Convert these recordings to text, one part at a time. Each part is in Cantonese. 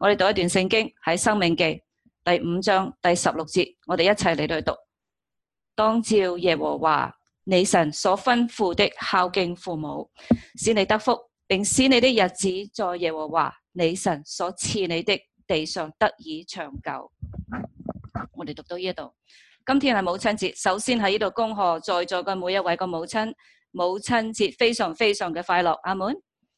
我哋讀一段聖經喺《申命記》第5章第16節，我哋一齊嚟到去讀。當照耶和華你神所吩咐的孝敬父母，使你得福，並使你的日子在耶和華你神所賜你的地上得以長久。我哋讀到呢度，今天係母親節，首先喺呢度恭賀在座嘅每一位嘅母親，母親節非常非常嘅快樂，阿門。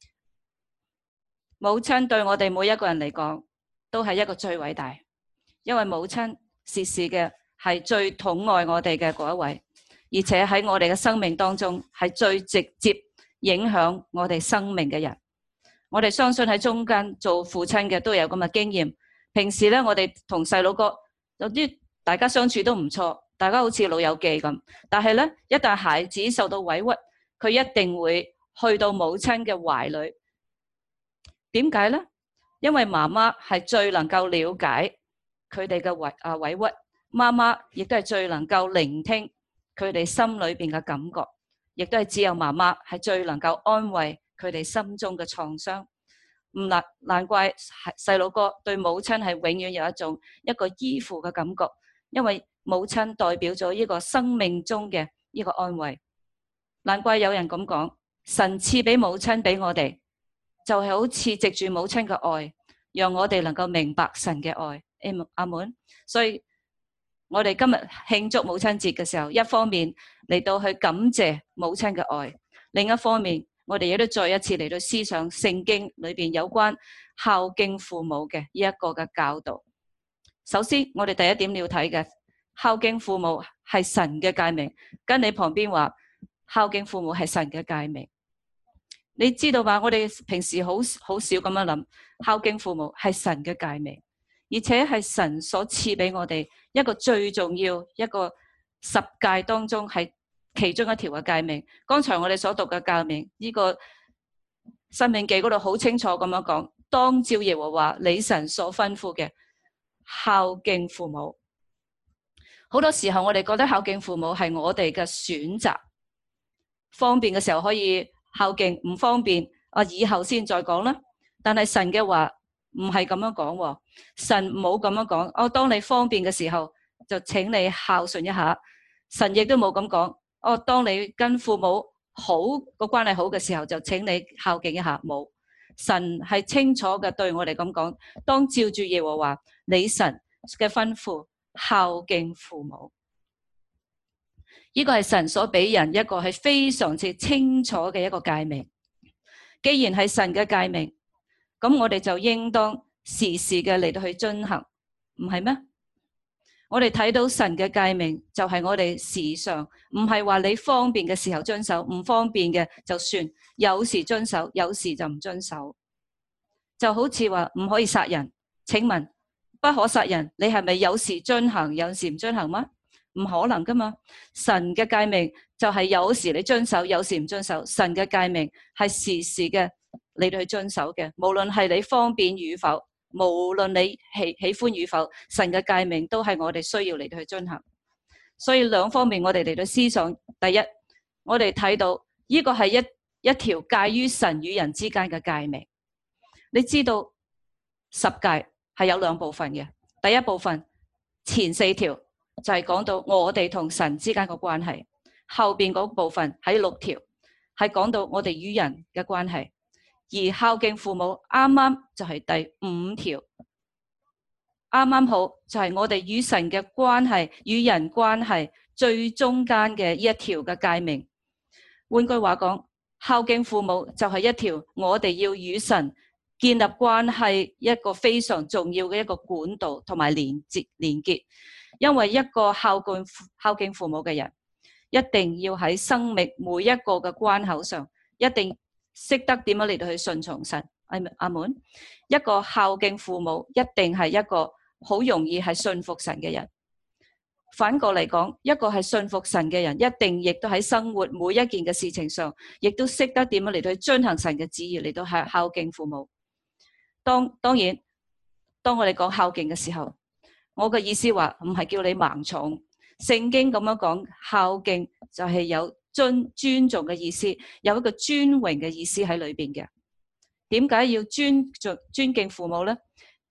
母親對我哋每一個人嚟講，都係一個最偉大，因為母親時時嘅係最疼愛我哋嘅嗰一位，而且喺我哋嘅生命當中係最直接影響我哋生命嘅人。我哋相信喺中間做父親嘅都有咁嘅經驗。平時咧，我哋同細佬哥有啲大家相處都唔錯，大家好似老友記咁。但係咧，一旦孩子受到委屈，佢一定會去到母親嘅懷裏。點解咧？因為媽媽係最能夠了解佢哋嘅委屈，媽媽亦都係最能夠聆聽佢哋心裏邊嘅感覺，亦都係只有媽媽係最能夠安慰佢哋心中嘅創傷。唔難怪細佬哥對母親係永遠有一個依附嘅感覺，因為母親代表咗呢個生命中嘅呢個安慰。難怪有人咁講，神賜俾母親俾我哋，就係好似藉住母親嘅愛，讓我哋能夠明白神嘅愛。阿門。所以我哋今日慶祝母親節嘅時候，一方面嚟到去感謝母親嘅愛，另一方面我哋亦都再一次嚟到思想聖經裏邊有關孝敬父母嘅呢一個嘅教導。首先我哋第一點要睇嘅，孝敬父母係神嘅誡命。跟你旁邊話，孝敬父母係神嘅誡命。你知道吧？我哋平時好少咁樣諗，孝敬父母係神嘅誡命，而且係神所賜俾我哋一個最重要一個十誡當中係其中一條嘅誡命。剛才我哋所讀嘅誡命，呢個申命記嗰度好清楚咁樣講，當照耶和華你神所吩咐嘅孝敬父母。好多時候我哋覺得孝敬父母係我哋嘅選擇，方便嘅時候可以孝敬，唔方便以後先再講啦。但係神嘅話唔係咁樣講，神冇咁樣講。當你方便嘅時候就請你孝順一下。神亦都冇咁講，當你跟父母好個關係好嘅時候就請你孝敬一下。冇，神係清楚嘅對我哋咁講，當照住耶和華你神嘅吩咐孝敬父母。呢個係神所俾人一個係非常之清楚嘅一個誡命。既然係神嘅誡命，咁我哋就應當時時嘅嚟到去遵行，唔係咩？我哋睇到神嘅誡命就係我哋時常，唔係話你方便嘅時候遵守，唔方便嘅就算，有時遵守，有時就唔遵守。就好似話唔可以殺人，請問不可殺人，你係咪有時遵行，有時唔遵行嗎？唔可能噶嘛。神嘅誡命就係有時你遵守，有時唔遵守。神嘅誡命係時時嘅你哋去遵守嘅，無論係你方便與否，無論你喜歡與否，神嘅誡命都係我哋需要嚟到去遵行。所以兩方面我哋嚟到思想。第一，我哋睇到呢個係一條介於神與人之間嘅誡命。你知道十誡係有兩部分嘅，第一部分前4條就係講到我哋同神之間嘅關係，後邊嗰部分喺6條係講到我哋與人嘅關係，而孝敬父母啱啱就係第5條，啱啱好就係我哋與神嘅關係、與人關係最中間嘅一條嘅誡命。換句話講，孝敬父母就係一條我哋要與神建立關係一個非常重要嘅一個管道同埋連結。因為一個孝敬父母嘅人，一定要喺生命每一個嘅關口上，一定識得點樣嚟到去順從神。阿門。一個孝敬父母，一定係一個好容易係信服神嘅人。反過嚟講，一個係信服神嘅人，一定亦都喺生活每一件嘅事情上，亦都識得點樣嚟到去遵行神嘅旨意，嚟到孝敬父母。當然，當我哋講孝敬嘅時候，我嘅意思話唔係叫你盲從，聖經咁樣講孝敬就係有尊重嘅意思，有一個尊榮嘅意思喺裏邊嘅。點解要尊敬父母呢？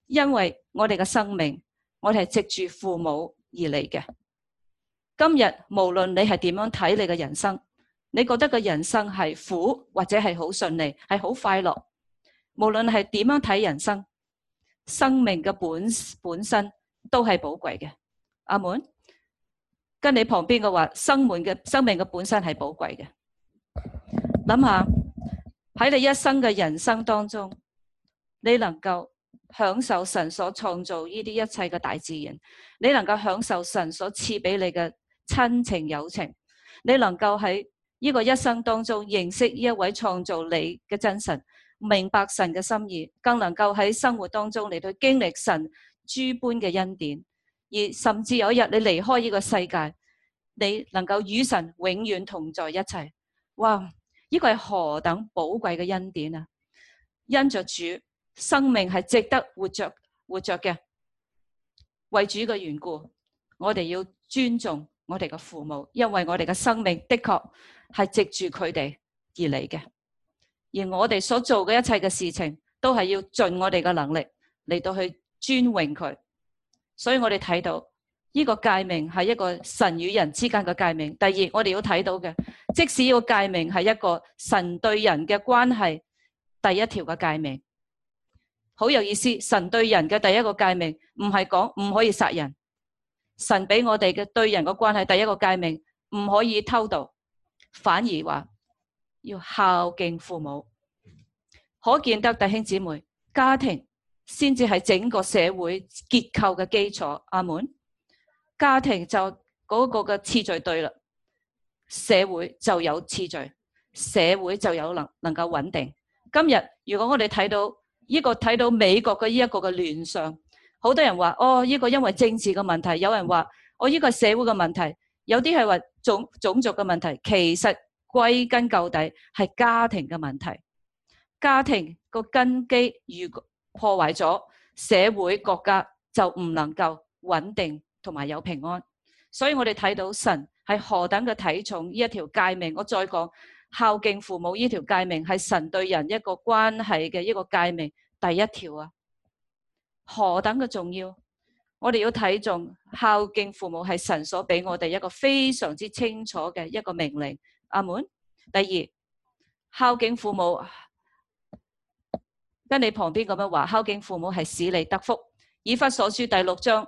因為我哋嘅生命，我哋係藉住父母而嚟嘅。今日無論你係點樣睇你嘅人生，你覺得個人生係苦或者係好順利，係好快樂，無論係點樣睇人生，生命嘅本身都係寶貴嘅。阿門。跟你旁邊嘅話，生命嘅本身係寶貴嘅。諗下喺你一生嘅人生當中，你能夠享受神所創造呢啲一切嘅大自然，你能夠享受神所賜俾你嘅親情友情，你能夠喺呢個一生當中認識呢一位創造你嘅真神，明白神嘅心意，更能夠喺生活當中嚟到經歷神諸般嘅恩典，而甚至有一日你離開呢個世界，你能夠與神永遠同在一齊。哇！呢個係何等寶貴嘅恩典啊！因着主，生命係值得活着嘅。為主嘅緣故，我哋要尊重我哋嘅父母，因為我哋嘅生命的確係藉住佢哋而嚟嘅。而我哋所做嘅一切嘅事情，都係要盡我哋嘅能力嚟到去尊榮佢。所以我哋睇到呢個誡命係一個神與人之間嘅誡命。第二，我哋要睇到嘅，即使呢個誡命係一個神對人嘅關係第一條嘅誡命，好有意思。神對人嘅第一個誡命唔係講唔可以殺人，神俾我哋嘅對人嘅關係第一個誡命唔可以偷盜，反而話要孝敬父母。可見得弟兄姊妹，家庭先至係整個社會結構嘅基礎。阿門。家庭就嗰個嘅次序對啦，社會就有次序，社會就有能夠穩定。今日如果我哋睇到美國嘅呢一個嘅亂象，好多人話呢個因為政治嘅問題，有人話呢個社會嘅問題，有啲係話種族嘅問題，其實歸根究底係家庭嘅問題。家庭個根基如果破壞咗，社會國家就唔能夠穩定同埋有平安。所以我哋睇到神係何等嘅睇重呢一條誡命。我再講，孝敬父母呢條誡命係神對人一個關係嘅一個誡命第一條啊，何等嘅重要。我哋要睇重孝敬父母係神所俾我哋一個非常之清楚嘅一個命令。阿門。第二，孝敬父母，跟你旁邊咁樣話，孝敬父母係使你得福。以弗所書第6章，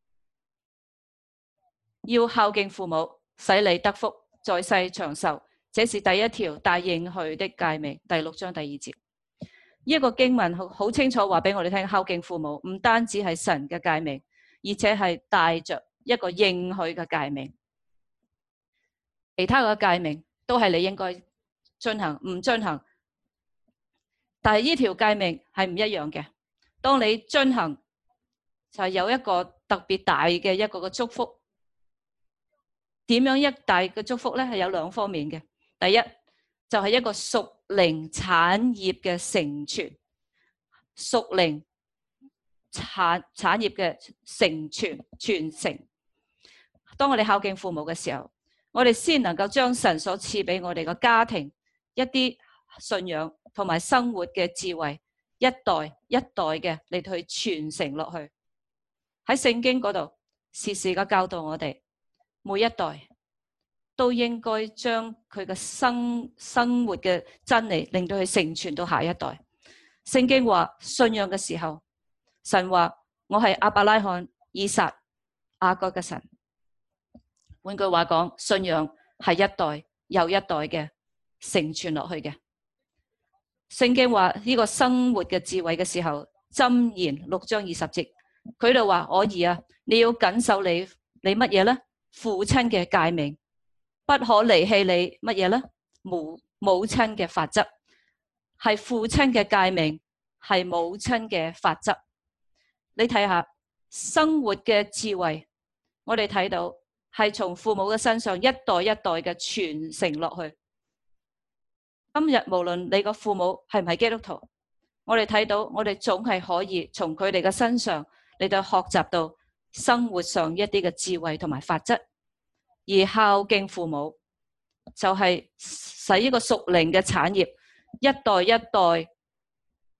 要孝敬父母，使你得福，在世長壽，這是第一條大應許的誡命。第6章第2節，呢個經文好清楚話俾我哋聽，孝敬父母唔單止係神嘅誡命，而且係帶着一個應許嘅誡命。其他嘅誡命都係你應該進行，唔進行，但係呢條誡命係唔一樣嘅。當你進行，就係有一個特別大嘅一個嘅祝福。點樣一大嘅祝福咧？係有兩方面嘅。第一就係一個屬靈產業嘅成全，屬靈產業嘅成全傳承。當我哋孝敬父母嘅時候，我哋先能夠將神所賜俾我哋嘅家庭一啲信仰同埋生活嘅智慧，一代一代嘅嚟去傳承落去。喺聖經嗰度時時嘅教導我哋，每一代都應該將佢嘅生活嘅真理令到佢承傳到下一代。聖經話信仰嘅時候，神話我係亞伯拉罕、以撒、雅各嘅神。換句話講，信仰係一代又一代嘅承傳落去嘅。聖經話呢個生活嘅智慧嘅時候，箴言6章20節，佢就話我兒啊，你要謹守你乜嘢咧？父親嘅誡命，不可離棄你乜嘢咧？母親嘅法則，係父親嘅誡命，係母親嘅法則。你睇下生活嘅智慧，我哋睇到係從父母嘅身上一代一代嘅傳承落去。今日無論你個父母係唔係基督徒，我哋睇到我哋總係可以從佢哋嘅身上嚟到學習到生活上一啲嘅智慧同埋法則。而孝敬父母就係使呢個屬靈嘅產業一代一代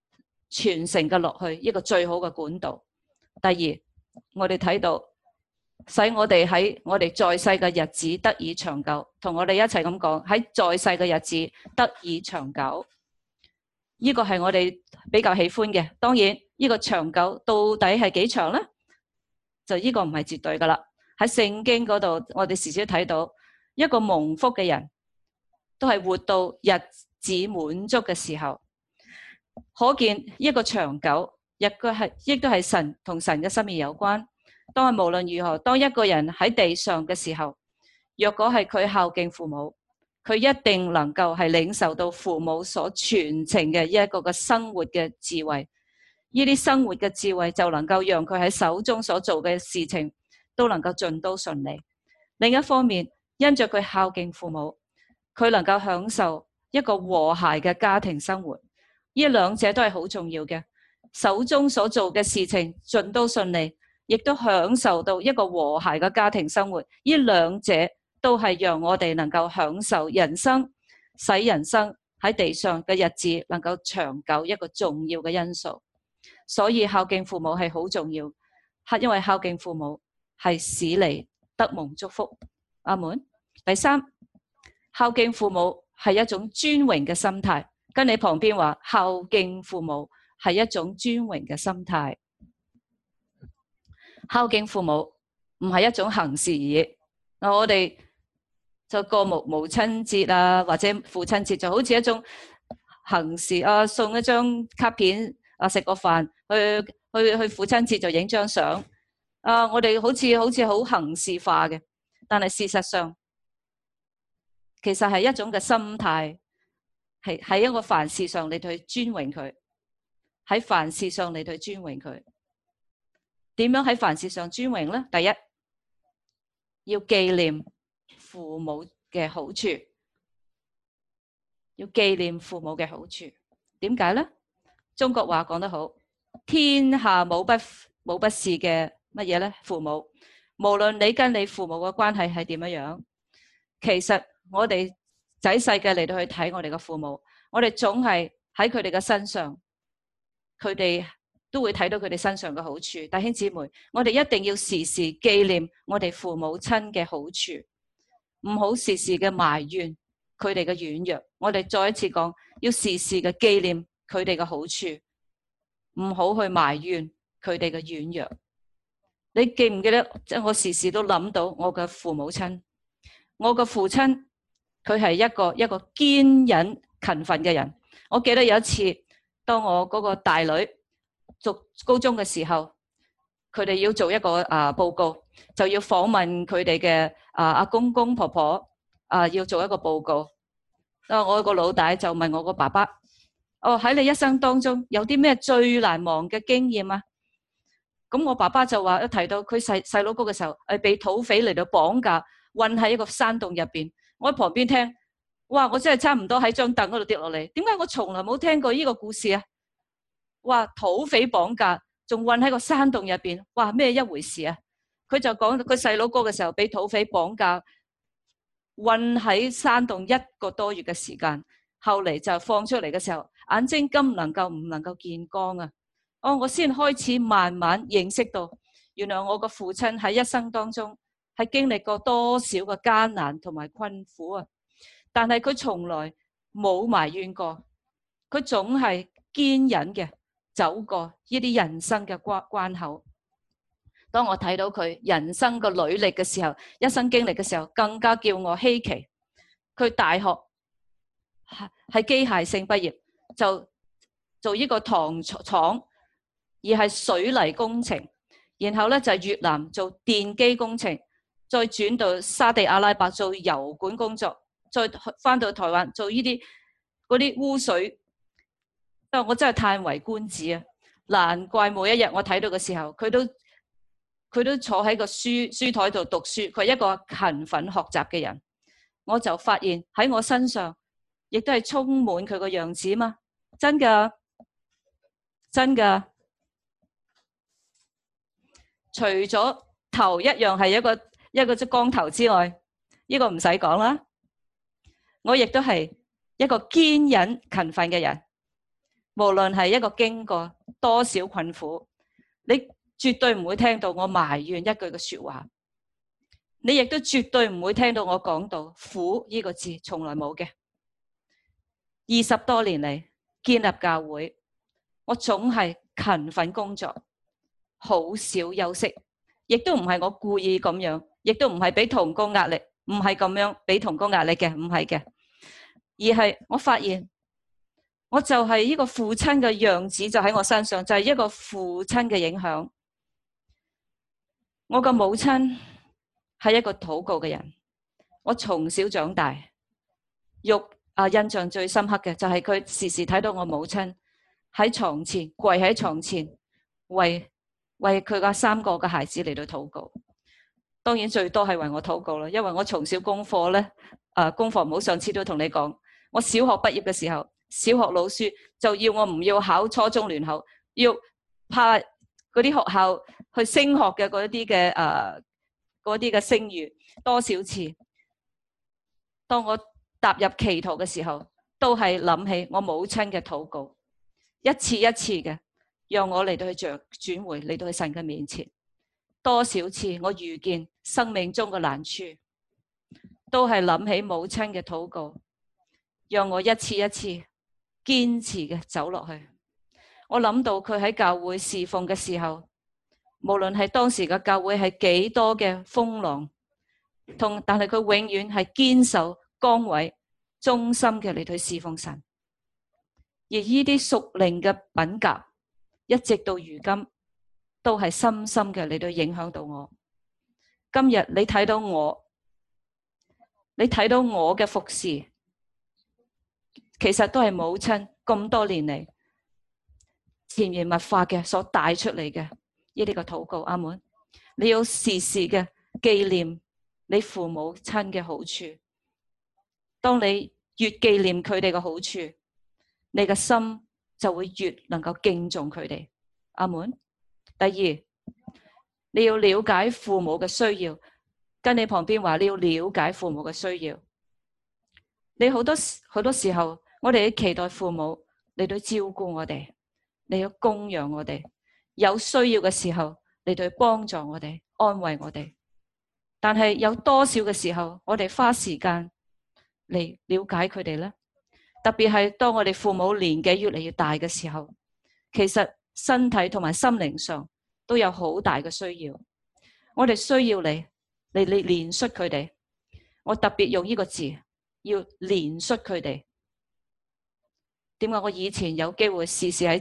傳承嘅落去一個最好嘅管道。第二，我哋睇到使我哋喺我哋在世嘅日子得以長久，同我哋一齊咁講，喺在世嘅日子得以長久，呢個係我哋比較喜歡嘅。當然呢個長久到底係幾長咧？就呢個唔係絕對噶啦。喺聖經嗰度，我哋時時睇到一個蒙福嘅人都係活到日子滿足嘅時候，可見一個長久亦都係神同神嘅心意有關。當係無論如何，當一個人喺地上嘅時候，若果係佢孝敬父母，佢一定能夠係領受到父母所傳承嘅一個嘅生活嘅智慧。呢啲生活嘅智慧就能夠讓佢喺手中所做嘅事情都能夠盡都順利。另一方面，因着佢孝敬父母，佢能夠享受一個和諧嘅家庭生活。呢兩者都係好重要嘅，手中所做嘅事情盡都順利，亦都享受到一個和諧嘅家庭生活。呢兩者都係讓我哋能夠享受人生，使人生喺地上嘅日子能夠長久一個重要嘅因素。所以孝敬父母係好重要，因為孝敬父母係使你得蒙祝福。阿門。第三，孝敬父母係一種尊榮嘅心態。跟你旁邊話，孝敬父母係一種尊榮嘅心態。孝敬父母唔係一種行事而已。我哋就過母親節啊，或者父親節，就好似一種行事啊，送一張卡片啊，食個飯，去父親節就影張相啊。我哋好似好行事化嘅，但係事實上其實係一種嘅心態，係喺一個凡事上你去尊榮佢，喺凡事上你去尊榮佢。點樣喺凡事上尊榮咧？第一，要紀念父母嘅好處，要紀念父母嘅好處。點解咧？中國話講得好，天下冇不是嘅乜嘢咧？父母，無論你跟你父母嘅關係係點樣樣，其實我哋仔細嘅嚟到去睇我哋嘅父母，我哋總係喺佢哋嘅身上，佢哋都會睇到佢哋身上嘅好處。弟兄姊妹，我哋一定要時時紀念我哋父母親嘅好處，唔好時時嘅埋怨佢哋嘅軟弱。我哋再一次講，要時時嘅紀念佢哋嘅好處，唔好去埋怨佢哋嘅軟弱。你記唔記得？即係我時時都諗到我嘅父母親，我嘅父親，佢係一個堅忍勤奮嘅人。我記得有一次，當我嗰個大女讀高中嘅時候，佢哋要做一個報告，就要訪問佢哋嘅阿公公婆婆要做一個報告。我個老大就問我個爸爸：喺你一生當中有啲咩最難忘嘅經驗啊？咁我爸爸就話，一提到佢細佬哥嘅時候，被土匪嚟到綁架，困喺一個山洞入邊。我喺旁邊聽，哇！我真係差唔多喺張凳嗰度跌落嚟。點解我從來冇聽過呢個故事啊？哇！土匪綁架，仲困喺個山洞入邊，哇！咩一回事啊？佢就講佢細佬哥嘅時候，俾土匪綁架，困喺山洞1個多月嘅時間，後嚟就放出嚟嘅時候，眼睛唔能夠見光啊！我先開始慢慢認識到，原來我個父親喺一生當中係經歷過多少個艱難同埋困苦啊！但係佢從來冇埋怨過，佢總係堅忍嘅走過呢啲人生嘅關口。當我睇到佢人生嘅履歷嘅時候，一生經歷嘅時候，更加叫我稀奇。佢大學係機械性畢業，就做呢個糖廠，而係水泥工程，然後咧就越南做電機工程，再轉到沙地阿拉伯做油管工作，再翻到台灣做呢啲嗰啲污水。我真係嘆為觀止啊！難怪每一日我睇到嘅時候，佢都坐喺個書台度讀書，佢係一個勤奮學習嘅人。我就發現喺我身上，亦都係充滿佢個樣子嘛，真噶，真噶。除咗頭一樣係一個光頭之外，呢個唔使講啦。我亦都係一個堅忍勤奮嘅人。 無論係一個經過多少困苦，你絕對唔會聽到我埋怨一句嘅說話，你亦都絕對唔會聽到我講到苦呢個字，從來冇嘅。20多年嚟建立教會，我總係勤奮工作，好少休息，亦都唔係我故意咁樣，亦都唔係俾同工壓力，唔係咁樣俾同工壓力嘅，唔係嘅，而係我發現我就係呢個父親嘅樣子就喺我身上，就係一個父親嘅影響。我個母親係一個禱告嘅人，我從小長大，印象最深刻嘅就係佢時時睇到我母親喺床前跪喺床前為佢嘅3個嘅孩子嚟到禱告。當然最多係為我禱告啦，因為我從小功課咧，功課唔好，上次都同你講，我小學畢業嘅時候，小學老師就要我唔要考初中聯考，要派嗰啲學校去升學嘅嗰啲嘅聲譽多少次。當我踏入祈禱嘅時候，都係諗起我母親嘅禱告，一次一次嘅讓我嚟到去轉回嚟到去神嘅面前。多少次我遇見生命中嘅難處，都係諗起母親嘅禱告，讓我一次一次堅持嘅走落去。我諗到佢喺教會侍奉嘅時候，無論係當時嘅教會係幾多嘅風浪，但係佢永遠係堅守崗位，忠心嘅嚟去侍奉神。而呢啲屬靈嘅品格，一直到如今都係深深嘅嚟到影響到我。今日你睇到我嘅服侍，其實都係母親咁多年嚟潛移默化嘅所帶出嚟嘅呢啲個禱告。阿門。你要時時嘅紀念你父母親嘅好處，當你越紀念佢哋嘅好處，你嘅心就會越能夠敬重佢哋。阿門。第二，你要了解父母嘅需要，跟你旁邊話你要了解父母嘅需要。你好多時候，我哋期待父母嚟到照顧我哋，你要供養我哋，有需要嘅時候嚟到幫助我哋，安慰我哋。但係有多少嘅時候，我哋花時間嚟了解佢哋呢？特別係當我哋父母年紀越嚟越大嘅時候，其實身體同埋心靈上都有好大嘅需要。我哋需要你嚟憐恤佢哋。我特別用呢個字，要憐恤佢哋。點解我以前有機會時時喺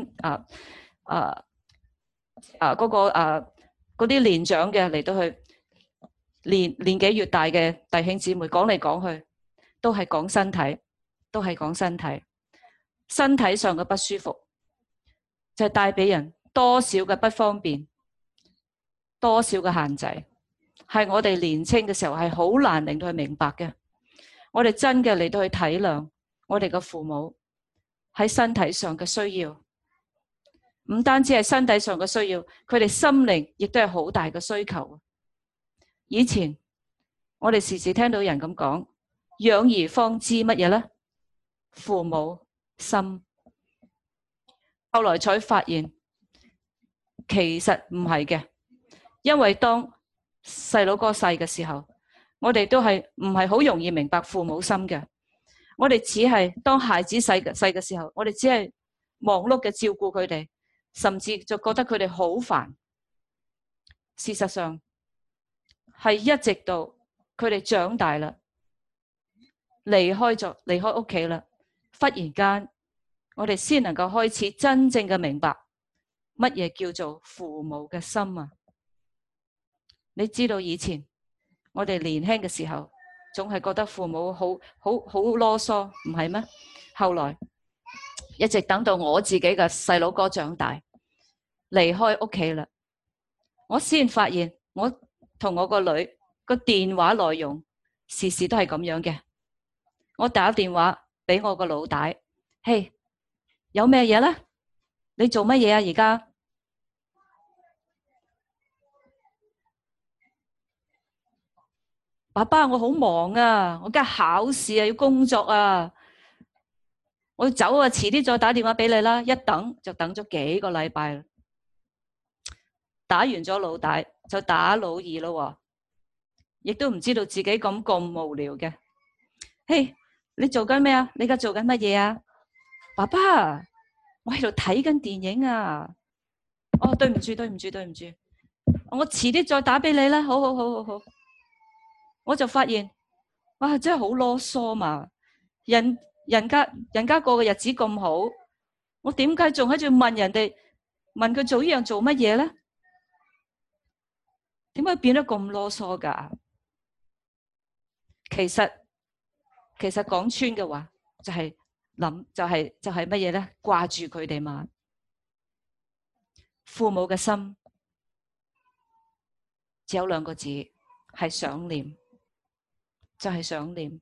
嗰啲年長嘅嚟到去年紀越大嘅弟兄姊妹講嚟講去，都係講身體，都係講身體。身體上嘅不舒服，就係帶俾人多少嘅不方便，多少嘅限制，係我哋年青嘅時候係好難令到佢明白嘅。我哋真嘅嚟到去體諒我哋嘅父母喺身體上嘅需要，唔單止係身體上嘅需要，佢哋心靈亦都係好大嘅需求。以前我哋時時聽到人咁講，養兒方知乜嘢呢？父母心。後來才發現其實唔係嘅，因為當細佬哥細嘅時候，我哋都係唔係好容易明白父母心嘅。我哋只係當孩子細嘅時候，我哋只係忙碌嘅照顧佢哋，甚至就覺得佢哋好煩。事實上係一直到佢哋長大啦，離開屋企啦，忽然間我哋先能夠開始真正嘅明白乜嘢叫做父母嘅心啊！你知道以前我哋年輕嘅時候，總係覺得父母好囉嗦，唔係咩？後來一直等到我自己嘅細佬哥長大，離開屋企啦，我先發現我同我個女個電話內容時時都係咁樣嘅。我打電話俾我個老大，嘿，有咩嘢呢？你做乜嘢啊？而家爸爸，我好忙啊，我而家考試啊，要工作啊。 我要走啊，遲啲再打電話俾你啦。一等就等咗幾個禮拜，打完咗老大就打老二咯，亦都唔知道自己咁無聊嘅。嘿，你做緊咩啊？你而家做緊乜嘢啊？爸爸，我喺度睇緊電影啊。哦，對唔住，我遲啲再打俾你啦。好。我就發現，哇，真係好囉嗦嘛。人家過嘅日子咁好，我點解仲喺度問人哋，問佢做呢樣做乜嘢咧？點解變得咁囉嗦噶？其實講穿嘅話，就係諗，就係乜嘢咧？掛住佢哋嘛。父母嘅心只有兩個字，係想念，就係想念。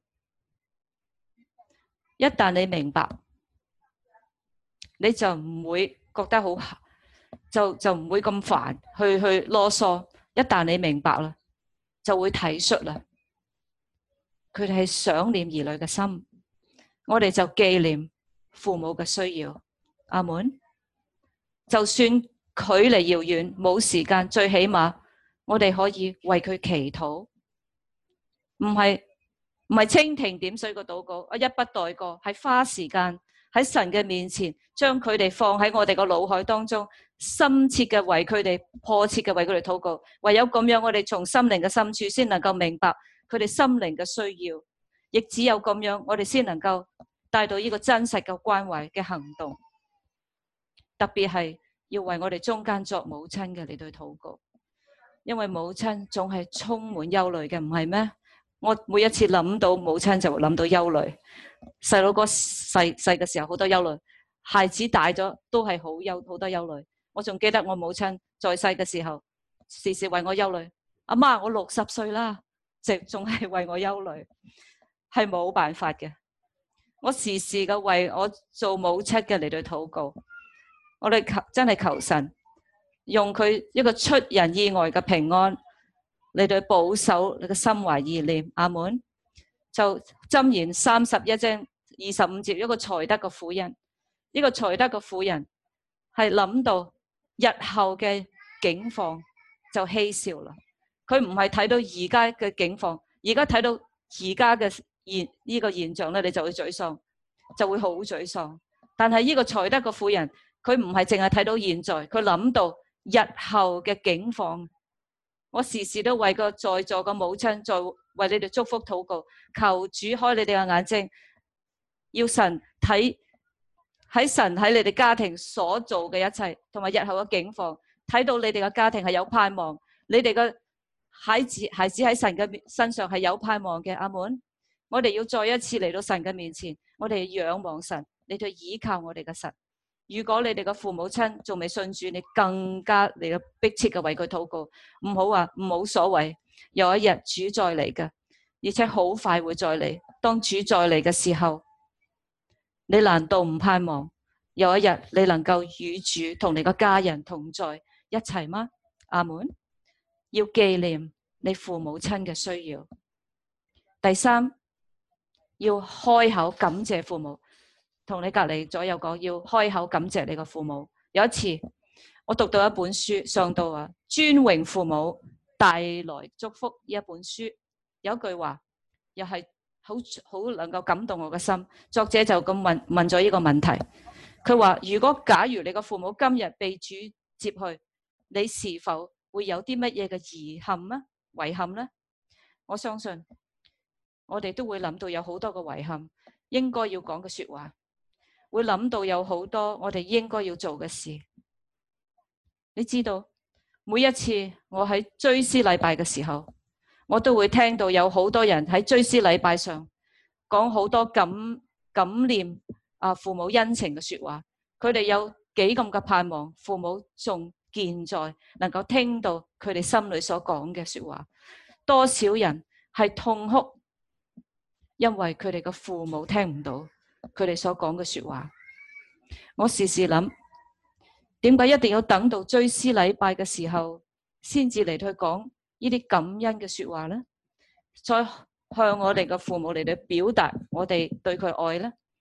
一旦你明白，你就唔會覺得好，就唔會咁煩，去囉嗦。一旦你明白啦，就會體恤啦。佢哋係想念兒女嘅心，我哋就紀念父母嘅需要。阿門。就算距離遙遠，冇時間，最起碼我哋可以為佢祈禱，唔係蜻蜓點水個禱告，一筆帶過，係花時間喺神嘅面前，將佢哋放喺我哋個腦海當中，深切嘅為佢哋，迫切嘅為佢哋禱告。唯有咁樣，我哋從心靈嘅深處先能夠明白佢哋心靈嘅需要，亦只有咁樣，我哋先能夠帶到呢個真實嘅關懷嘅行動。特別係要為我哋中間作母親嘅嚟到禱告，因為母親總係充滿憂慮嘅，唔係咩？我每一次諗到母親就會諗到憂慮。細佬哥細嘅時候好多憂慮，孩子大咗都係好多憂慮。我仲記得我母親在世嘅時候，時時為我憂慮。阿媽，我60歲啦，仲係為我憂慮，係冇辦法嘅。我時時嘅為我做母親嘅嚟到禱告。我哋真係求神用佢一個出人意外嘅平安嚟到保守你嘅心懷意念。阿門。就箴言31章25節，一個才德嘅婦人，呢個才德嘅婦人係諗到日後嘅境況就嬉笑啦。佢唔係睇到而家嘅境況，而家睇到而家嘅呢個現象咧，你就會沮喪，就會好沮喪。但係呢個才德嘅婦人，佢唔係淨係睇到現在，佢諗到日後嘅境況。我時時都為個在座嘅母親，在為你哋祝福禱告，求主開你哋嘅眼睛，要神睇神喺你哋家庭所做嘅一切，同埋日後嘅境況，睇到你哋嘅家庭係有盼望，你哋嘅孩子喺神嘅身上係有盼望嘅。阿門。我哋要再一次嚟到神嘅面前，我哋仰望神，你哋依靠我哋嘅神。如果你哋嘅父母親仲未信主，你更加嚟到迫切嘅為佢禱告。唔好話唔冇所謂，有一日主再嚟嘅，而且好快會再嚟。當主再嚟嘅時候，你難道唔盼望有一日你能夠與主同你嘅家人同在一齊嗎？阿門。要紀念你父母親嘅需要。第三，要開口感謝父母。同你隔籬左右講，要開口感謝你個父母。有一次我讀到一本書，上到啊尊榮父母帶來祝福呢一本書，有一句話又係好能夠感動我嘅心。作者就咁問咗呢個問題，佢話如假如你個父母今日被主接去，你是否會有啲乜嘢嘅遺憾呢？我相信我哋都會諗到有好多個遺憾，應該要講嘅說話，會諗到有好多我哋應該要做嘅事。你知道，每一次我喺追思禮拜嘅時候，我都會聽到有好多人喺追思禮拜上講好多感念父母恩情嘅說話。佢哋有幾咁嘅盼望父母仲健在，能夠聽到佢哋心裏所講嘅說話。多少人係痛哭，因為佢哋嘅父母聽唔到佢哋所講嘅說話。我時時諗，點解一定要等到追思禮拜嘅時候先至嚟去講呢啲感恩嘅說話呢？再向我哋嘅父母嚟到表達我哋對佢愛呢？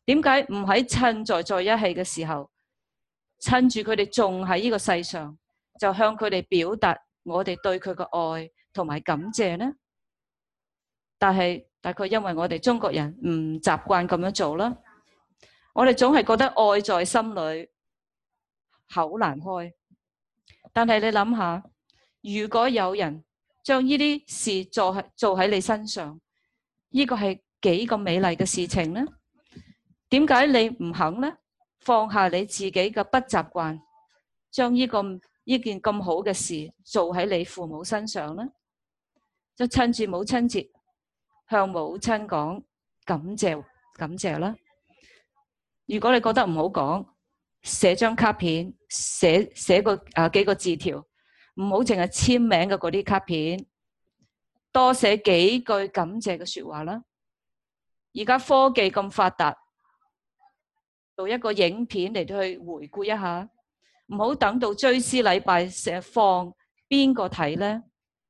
點解唔喺趁在一起嘅時候，趁住佢哋仲喺呢個世上，就向佢哋表達我哋對佢嘅愛同埋感謝呢？但係大概因為我哋中國人唔習慣咁樣做啦，我哋總係覺得愛在心裏，口難開。但係你諗下，如果有人將呢啲事做喺你身上，呢個係幾咁美麗嘅事情呢？點解你唔肯呢？放下你自己嘅不習慣，將呢件咁好嘅事做喺你父母身上呢？就趁住母親節向母親講感謝啦。如果你覺得唔好講，寫張卡片，寫幾個字條，唔好淨係簽名嘅嗰啲卡片，多寫幾句感謝嘅說話啦。而家科技咁發達，做一個影片嚟到去回顧一下，唔好等到追思禮拜成日放，邊個睇呢？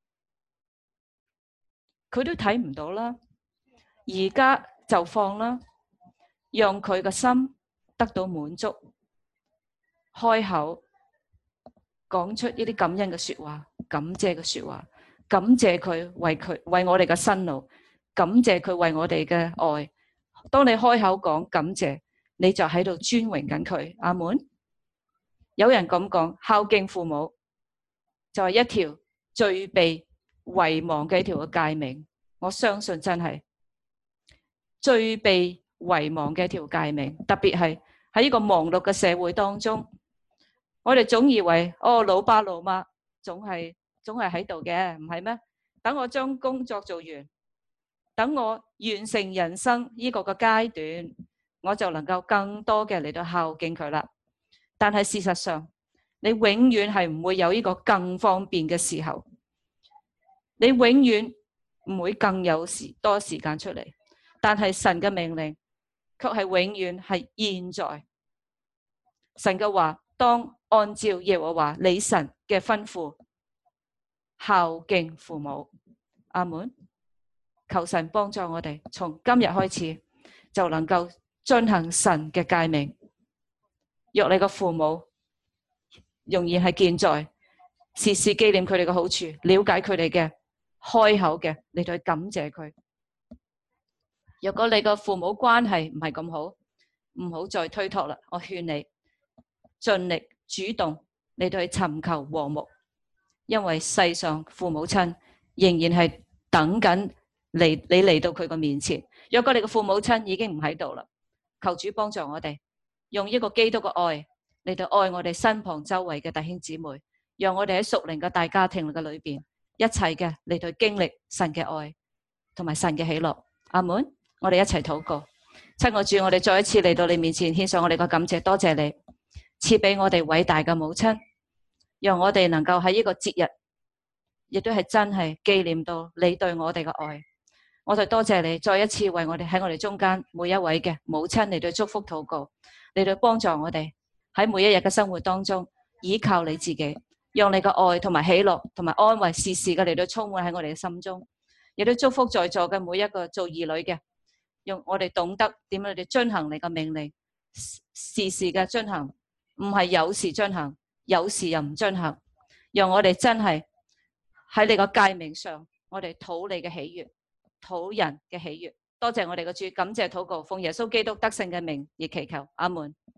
佢都睇唔到啦。而家就放啦，讓佢嘅心得到滿足，開口講出呢啲感恩嘅說話，感謝嘅說話，感謝佢為我哋嘅辛勞，感謝佢為我哋嘅愛。當你開口講感謝，你就喺度尊榮緊佢。阿門。有人咁講，孝敬父母就係一條最被遺忘嘅一條嘅誡命。我相信真係最被遺忘嘅一條誡命，特別係喺呢個忙碌嘅社會當中，我哋總以為老爸老媽總係喺度嘅，唔係咩？等我將工作做完，等我完成人生呢個嘅階段，我就能夠更多嘅嚟到孝敬佢啦。但係事實上，你永遠係唔會有呢個更方便嘅時候，你永遠唔會更有多時間出嚟。但係神嘅命令卻係永遠係現在。神嘅話，當按照耶和華你神嘅吩咐孝敬父母。阿門。求神幫助我哋，從今日開始就能夠遵行神嘅誡命。若你嘅父母仍然係健在，時時紀念佢哋嘅好處，了解佢哋嘅開口嘅，你去感謝佢。若果你個父母關係唔係咁好，唔好再推託啦。我勸你盡力主動你去尋求和睦，因為世上父母親仍然係等緊你嚟到佢個面前。若果你個父母親已經唔喺度啦，求主幫助我哋，用一個基督嘅愛嚟到愛我哋身旁周圍嘅弟兄姊妹，讓我哋喺屬靈嘅大家庭嘅裏邊，一齊嘅嚟到經歷神嘅愛同埋神嘅喜樂。阿門。我哋一齊禱告。親愛主，我哋再一次嚟到你面前，獻上我哋嘅感謝，多謝你賜俾我哋偉大嘅母親，讓我哋能夠喺呢個節日，亦都係真係紀念到你對我哋嘅愛。我哋多謝你再一次為我哋喺我哋中間每一位嘅母親嚟到祝福禱告，嚟到幫助我哋喺每一日嘅生活當中依靠你自己，讓你嘅愛同埋喜樂同埋安慰時時嘅嚟到充滿喺我哋嘅心中，亦都祝福在座嘅每一個做兒女嘅，用我哋懂得點樣嚟遵行你嘅命令，時時嘅遵行，唔係有時遵行，有時又唔遵行，讓我哋真係喺你個誡命上，我哋討你嘅喜悅，討人嘅喜悅。多謝我哋嘅主，感謝禱告，奉耶穌基督得勝嘅名而祈求，阿門。